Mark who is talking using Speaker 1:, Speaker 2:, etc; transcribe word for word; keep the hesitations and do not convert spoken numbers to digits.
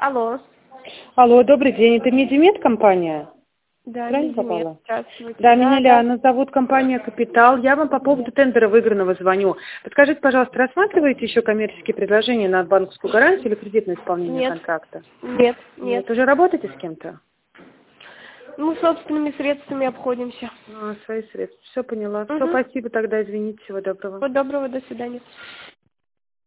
Speaker 1: Алло.
Speaker 2: Алло, добрый день. Это Медимед компания?
Speaker 1: Да,
Speaker 2: Правильно
Speaker 1: Медимед.
Speaker 2: попала?
Speaker 1: Здравствуйте.
Speaker 2: Да,
Speaker 1: Да,
Speaker 2: меня
Speaker 1: да.
Speaker 2: Лиана зовут, компания «Капитал». Я вам по поводу тендера выигранного звоню. Подскажите, пожалуйста, рассматриваете еще коммерческие предложения на банковскую гарантию или кредитное исполнение
Speaker 1: Нет.
Speaker 2: контракта?
Speaker 1: Нет, нет.
Speaker 2: Нет. Уже работаете с кем-то?
Speaker 1: Мы собственными средствами обходимся.
Speaker 2: А, свои средства. Все поняла. Все,
Speaker 1: Угу.
Speaker 2: спасибо тогда, извините, всего доброго.
Speaker 1: Всего доброго, до свидания.